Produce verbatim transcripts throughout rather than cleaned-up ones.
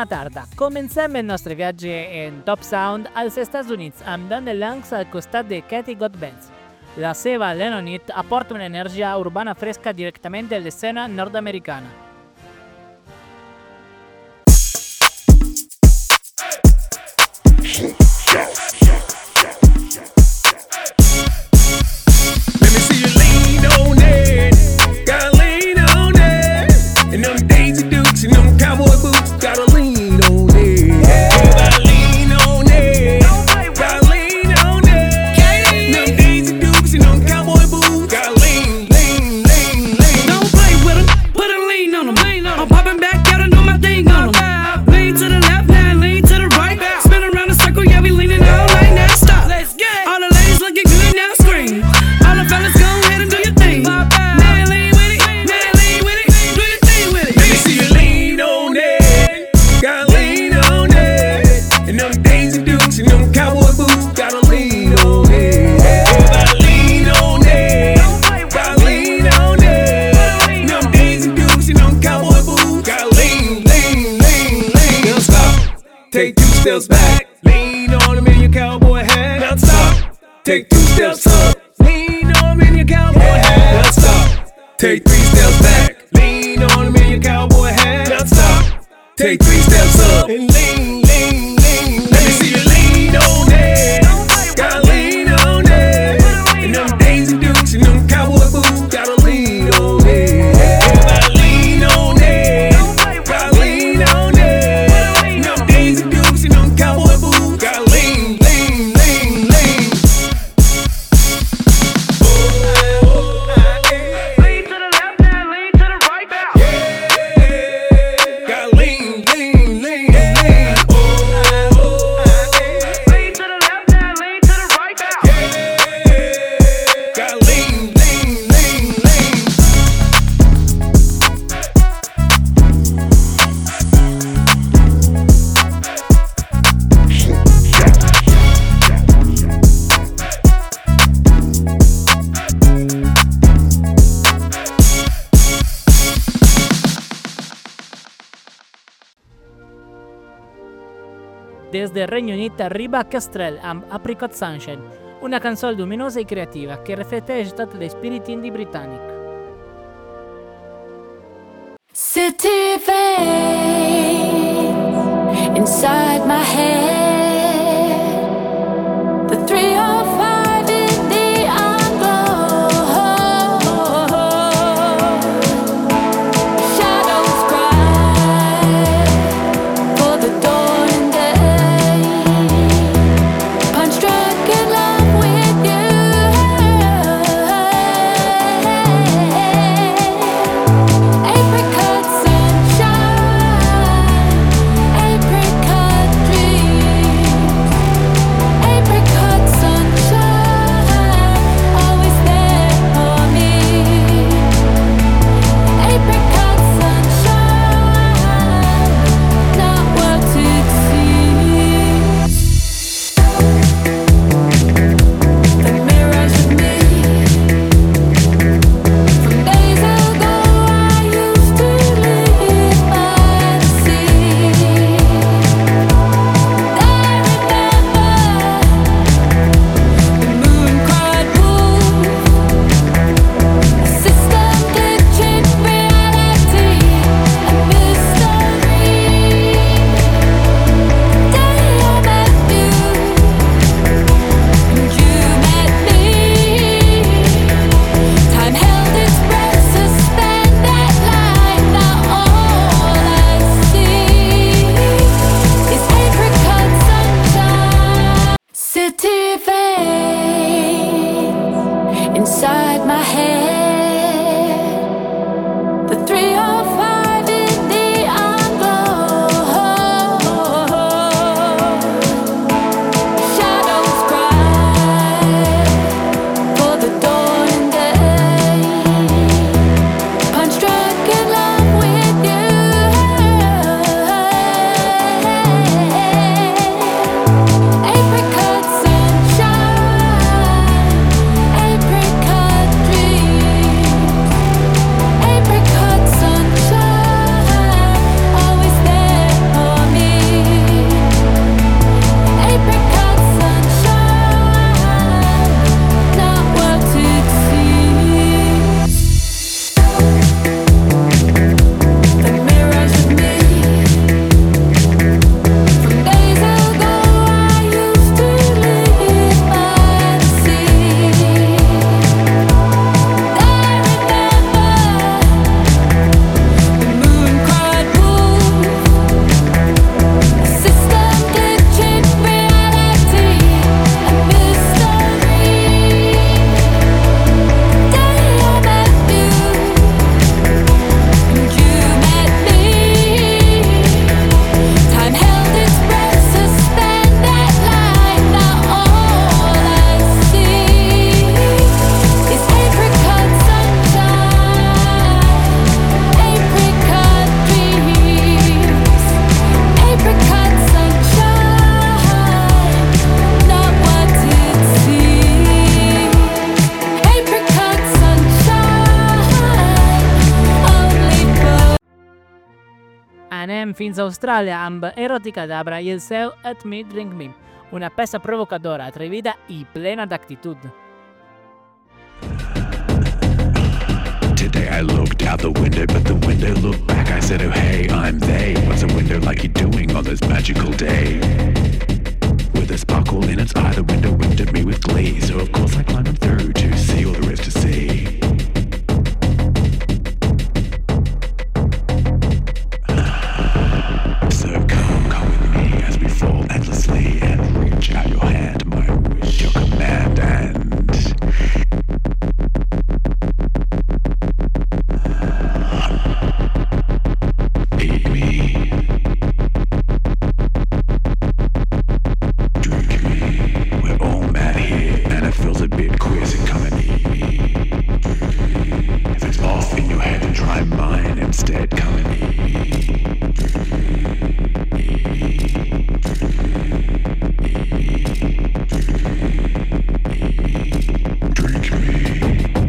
bona tarda. Comencem el nostre viatge en Top Sound als Estats Units amb Dan Langs al costat de Katie Got Benz. La seva Lennonite aporta una energia urbana fresca directament de l'escena nord-americana. Take two steps back, lean on him in your cowboy hat. Now stop. Take two steps up, lean on him in your cowboy hat. Now stop. Take three steps back, lean on him in your cowboy hat. Now stop. Take three steps up and lean, lean, lean. Let me see you lean on it. Gotta lean on it. And them Daisy Dukes and them cowboy boots, gotta lean on it. Gotta lean on it. Gotta lean on it. And them Daisy Dukes and them cowboy boots, gotta lean, lean, lean, lean. Lean to the left and lean to the right now. Yeah, gotta lean, lean, lean, lean. Lean to the left and lean to the right now. Yeah, gotta lean, lean, lean, lean. Des del Regno Unit arriba Kestrel amb Apricot Sunshine, una cançó luminosa i creativa que reflecteix tot l'esperit indie britànic. City veins inside my head. The three oh five in the afterglow. Shadows cry for the dawning day. Punch drunk in love with you. Apricot sunshine, apricot dreams, apricot sunshine, always there for me. Apricot sunshine, not what it seems. The mirrors of me from days ago. I used to live by the sea. I remember the moon cried wolf, a system glitching reality, a mystery. The day I met you and you met me, time held its breath, suspended light. Now all I see is apricot sunshine. City veins inside my head. The three oh five in the afterglow. Shadows cry for the dawning day. Punch drunk in love with you. Apricot sunshine, apricot anem fins a Austràlia amb Eroticadabra i el seu At Me Drink Me, una peça provocadora, atrevida i plena d'actitud. Today I looked out the window, but the window looked back. I said, oh hey, I'm they. What's a window like you doing on this magical day? With a sparkle in its eye, the window winked at me with glee. So of course I climbed through to see all there is to see. So come, come with me as we fall endlessly and reach out your hand, my wish, your command, and eat me, drink me. We're all mad here, and it feels a bit queer, so come and eat me. If it's off in your head, then try mine instead. Come and eat me. Drink me.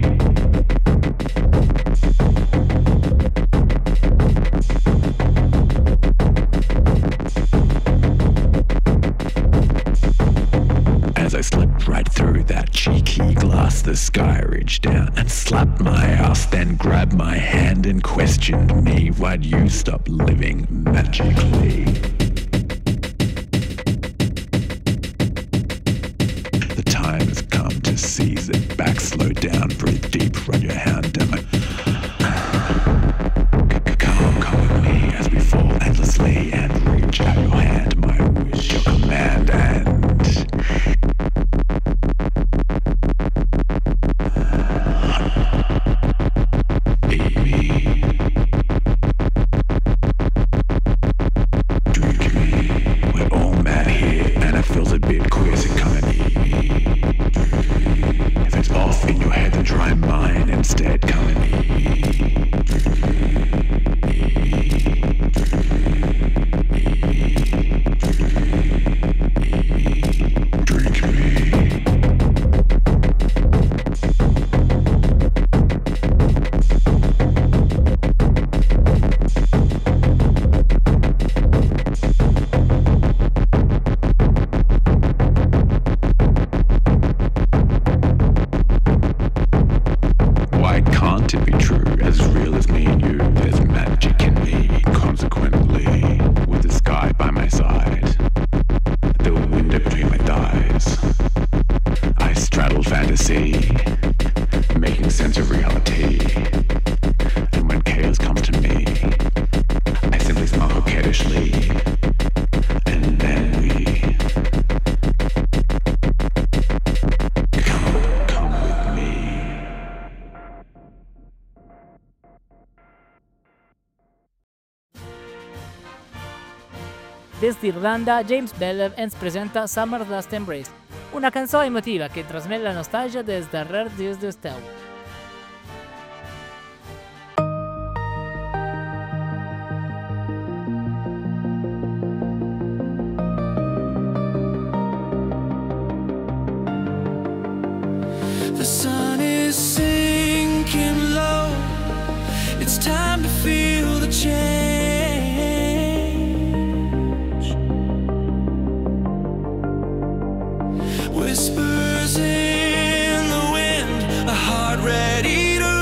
As I slipped right through that cheeky glass, the sky reached down and slapped my ass, then grabbed my hand and questioned me. Why'd you stop living magically? The time has come to seize it back, slow down, breathe deep, run your hand down my... Come, come with me as we fall endlessly and reach out your hand, my wish, your command, and eat me. Drink me. We're all mad here, and it feels a bit queer, so come and eat me. If it's off in your head, then try mine instead. Come and eat me. Drink me. Why can't it be true? As real as me and you, there's magic in me. Consequently, with the sky by my side, the window between my thighs, I straddle fantasy, making sense of reality. And when chaos comes to me, I simply smile coquettishly, and then we come, come with me. Des d'Irlanda, James Bellew ens presenta Summer's Last Embrace, una cançó emotiva que transmet la nostàlgia dels darrers dies d'estiu. The sun is sinking low. It's time to feel the change. Whispers in the wind, a heart ready to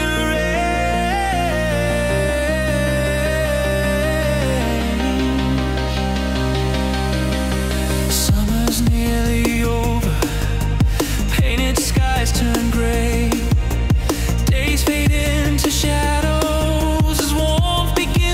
rearrange. Summer's nearly over. Painted skies turn gray. Days fade into shadows as warmth begins.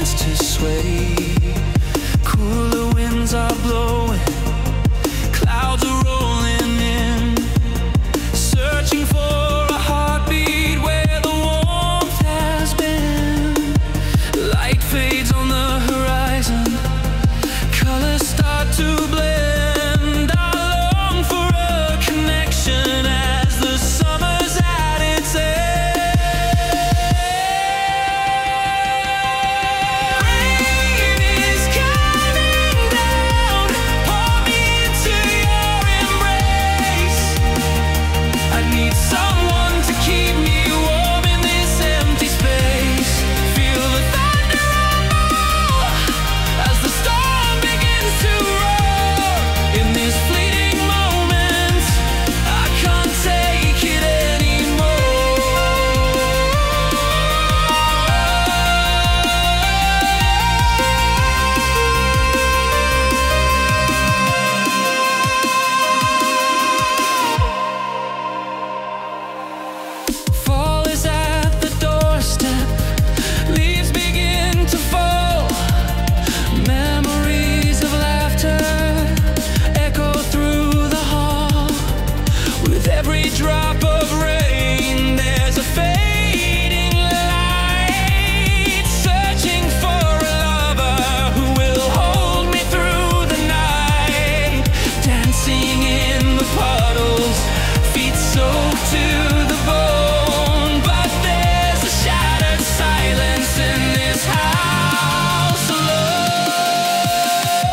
every drop of rain, there's a fading light, searching for a lover who will hold me through the night, dancing in the puddles, feet soaked to the bone. But there's a shattered silence in this house alone.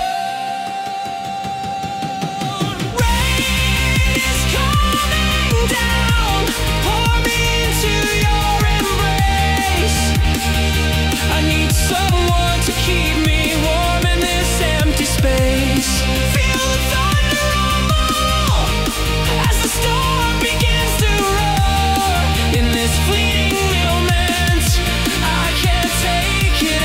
Rain is coming down, pour me into your embrace. I need someone to keep me warm in this empty space. Feel the thunder rumble as the storm begins to roar. In this fleeting moment, I can't take it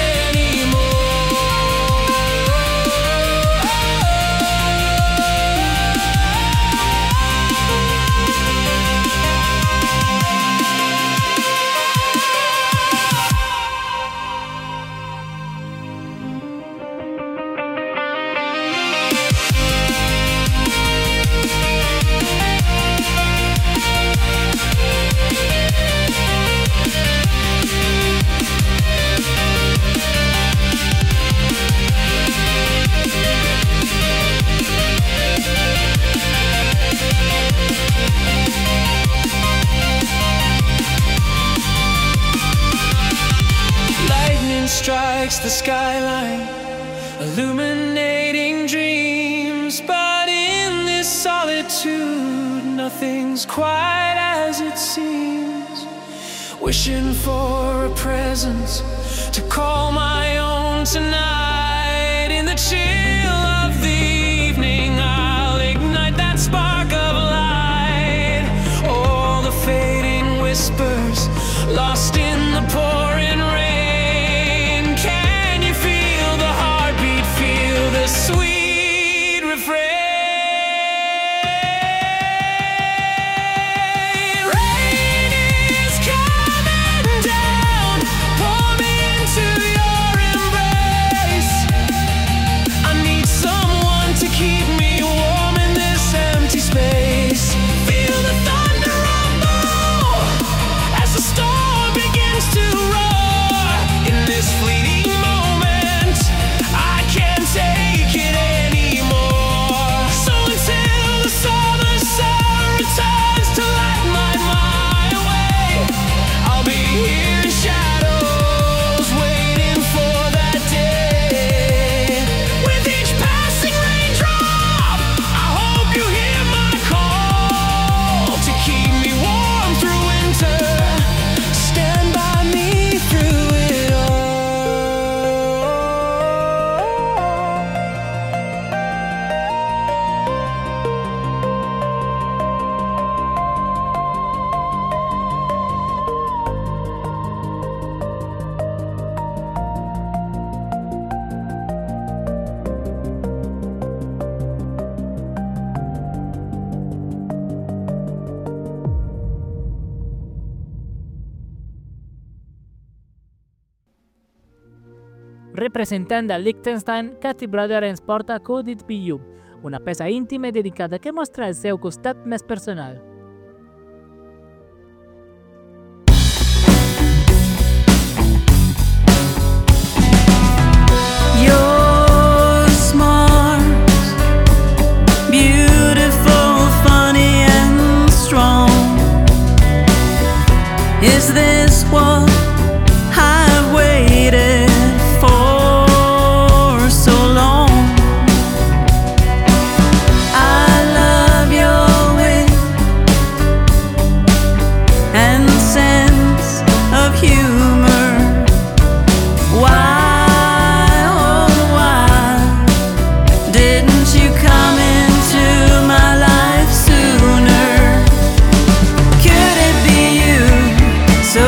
Lightning strikes the skyline, illuminating dreams. But in this solitude, nothing's quite as it seems. Wishing for a presence to call my own tonight. In the chill of the evening, I'll ignite that spark of light. All the fading whispers lost in the pouring rain. Can you feel the heartbeat? Feel the sweet refrain. Rain is coming down, pour me into your embrace. I need someone to keep me warm in this empty space. Feel the thunder rumble as the storm begins to roar. In this fleeting moment, I can't take it anymore. So until the summer sun returns to light my, my way, I'll be here in shadows, waiting for that day. With each passing raindrop, I hope you hear my call to keep me warm through winter. Stand by me through it all. Representando a Liechtenstein, Cathy Brother ens porta Could It Be You, una peça íntima i dedicada que mostra el seu costat més personal. You're smart, beautiful, funny, and strong. Is this what I've waited for so long? I love your wit and sense of humor. Why, oh why didn't you come into my life sooner? Could it be you, so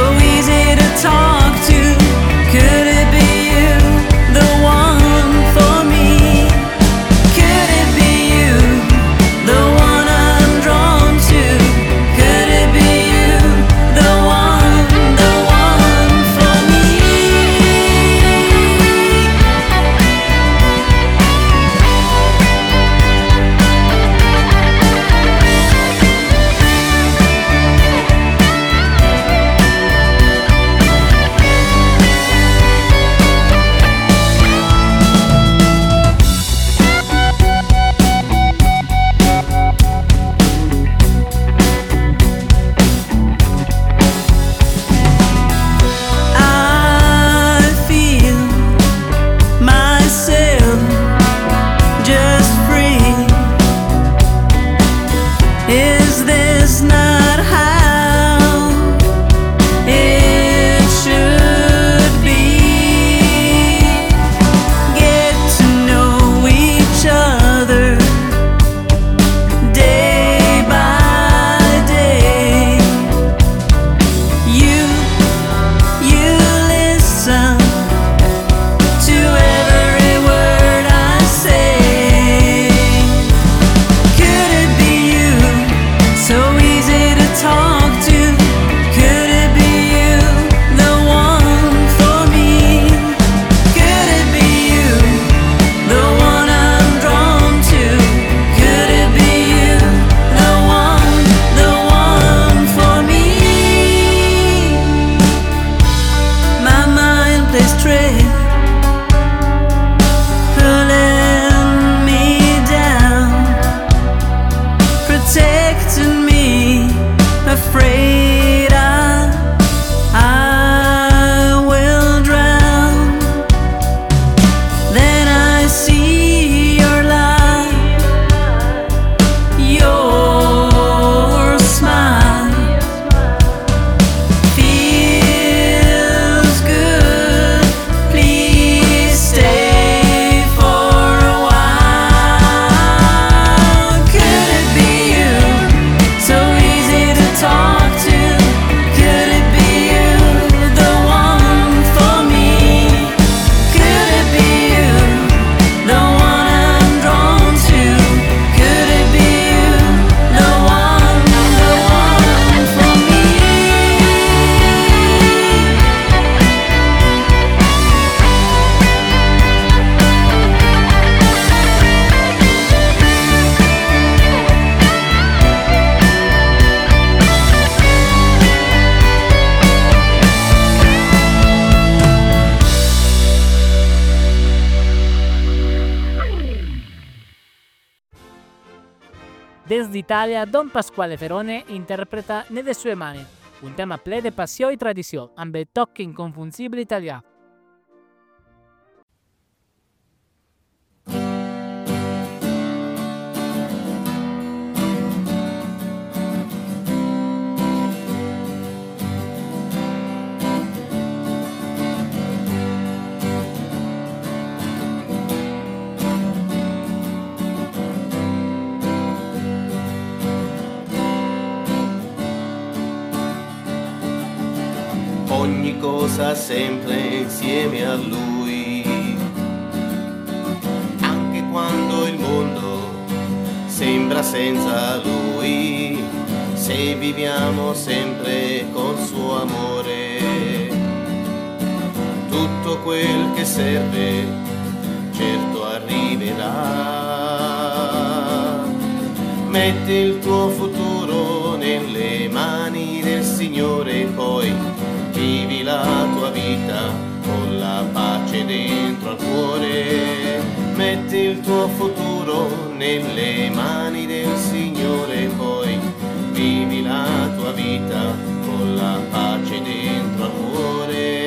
Desde Italia, Don Pasquale Ferone interpreta Nelle sue mani, un tema ple de passió i tradició, amb el toc inconfundible italià. Ogni cosa sempre insieme a Lui, anche quando il mondo sembra senza Lui, se viviamo sempre col suo amore, tutto quel che serve certo arriverà. Metti il tuo futuro nelle mani del Signore, poi vivi la tua vita con la pace dentro al cuore. Metti il tuo futuro nelle mani del Signore, poi vivi la tua vita con la pace dentro al cuore.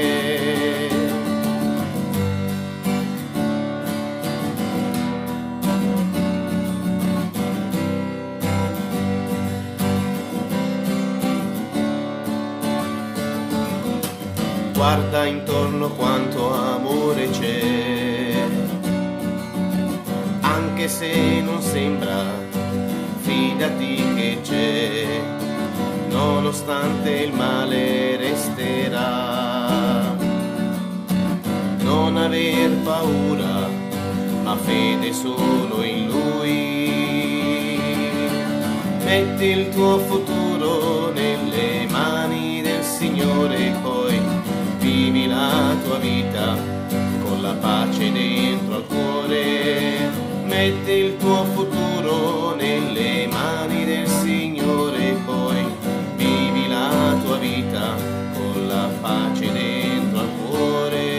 Guarda intorno quanto amore c'è, anche se non sembra, fidati che c'è, nonostante il male resterà. Non aver paura, ma fede solo in Lui. Metti il tuo futuro nelle mani del Signore, poi vivi la tua vita con la pace dentro al cuore. Metti il tuo futuro nelle mani del Signore, poi vivi la tua vita con la pace dentro al cuore.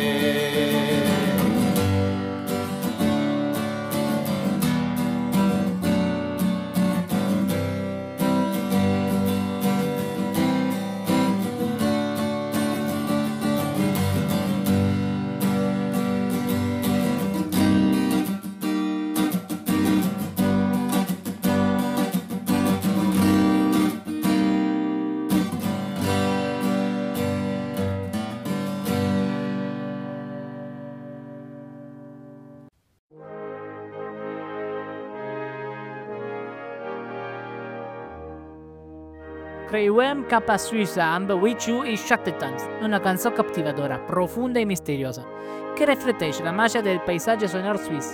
Creuem cap a Suïssa amb With You i Shackletons, una cançó captivadora, profunda i misteriosa, que reflecteix la màgia del paisatge sonor suís.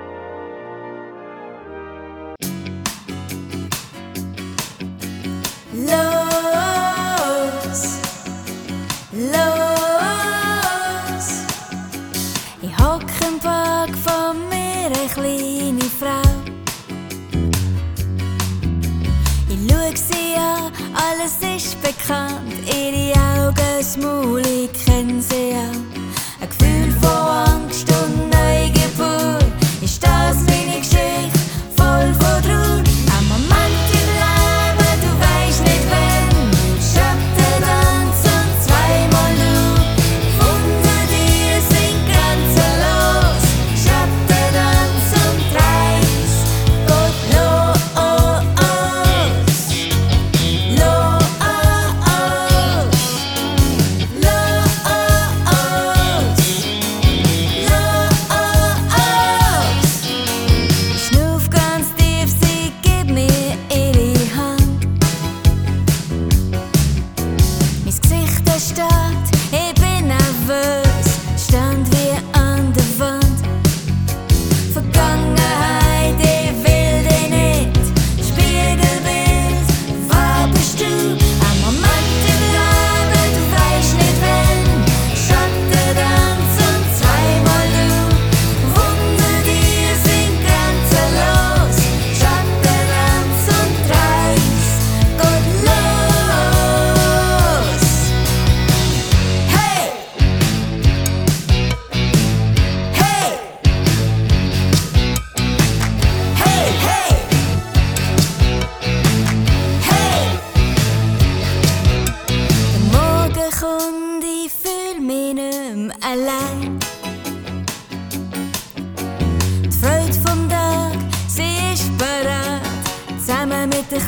Los, los. Ich hock im Park von mir, eine kleine Frau. Ich schau sie an, alles ist bekannt. Ihre Augen, das Maul, ich kenn sie auch. Ein Gefühl von Angst und Neugeburt ist das meine Geschichte, voll von Trauer. Ein Moment im Leben, du weisst nicht wann. Schattentanz und zweimal du. Unter dir sind grenzenlos. Schattentanz und Reis geht los. Los, los, los.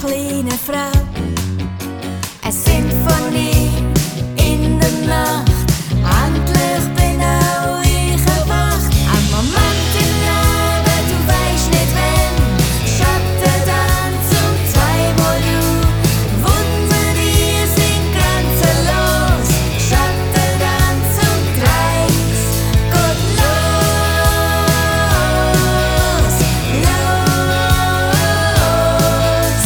kleine Frau. Eine Sinfonie in der Nacht. Endlich bin auch ich erwacht. Ein Moment im Leben, du weißt nicht wann. Schatten dann zum zweimal du. Wunder, die sind grenzenlos. Schatten dann zum dreis. Gott los, los,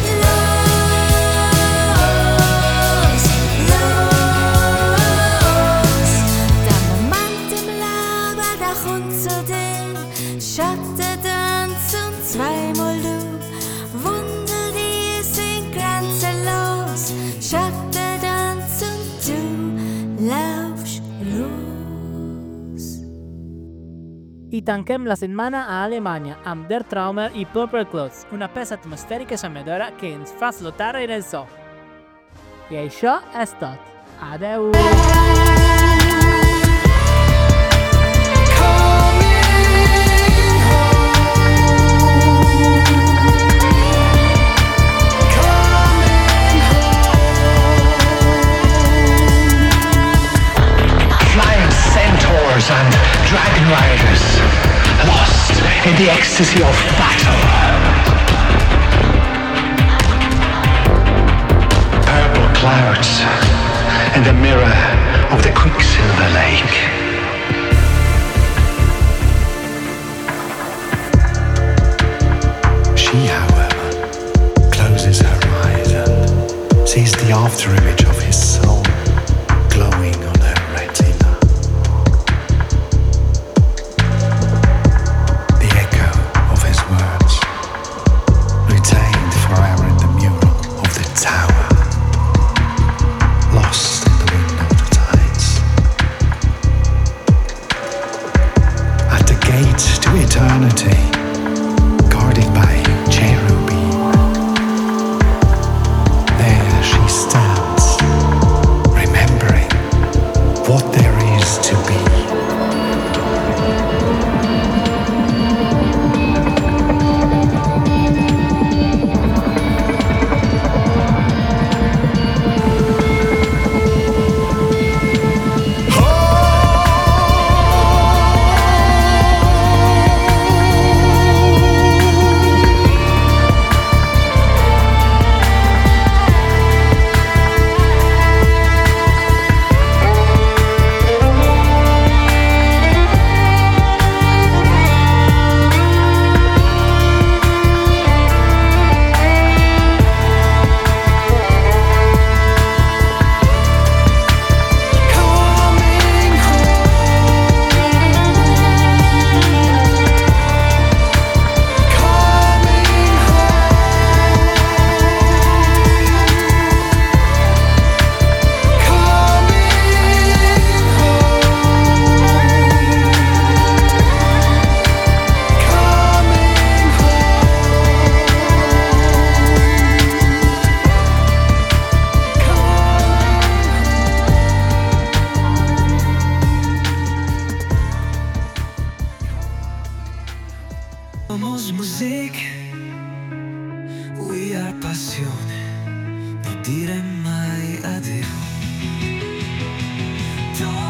los, los. Der Moment im Leben, der kommt zu dir. Schatten dann zum zweimal du. Wunder, die sind grenzenlos. Schatten dann zum du. Laufst los. I tanquem la setmana a Alemanya amb Der Traumer i Purple Clouds, una peça atmosfèrica sommedora que ens fa flotar en el so. I això és tot. Adeu! Flying centaurs and dragon riders, lost in the ecstasy of battle. Purple clouds in the mirror of the Quicksilver Lake. She, however, closes her eyes and sees the afterimage of his soul glowing on her retina. The echo of his words, retained forever in the mural of the tower, lost in the wind of the tides. At the gate to eternity, guarded by cherubim, there she stands, remembering what there is to be. Somos Musik, we are passione, non dire mai addio.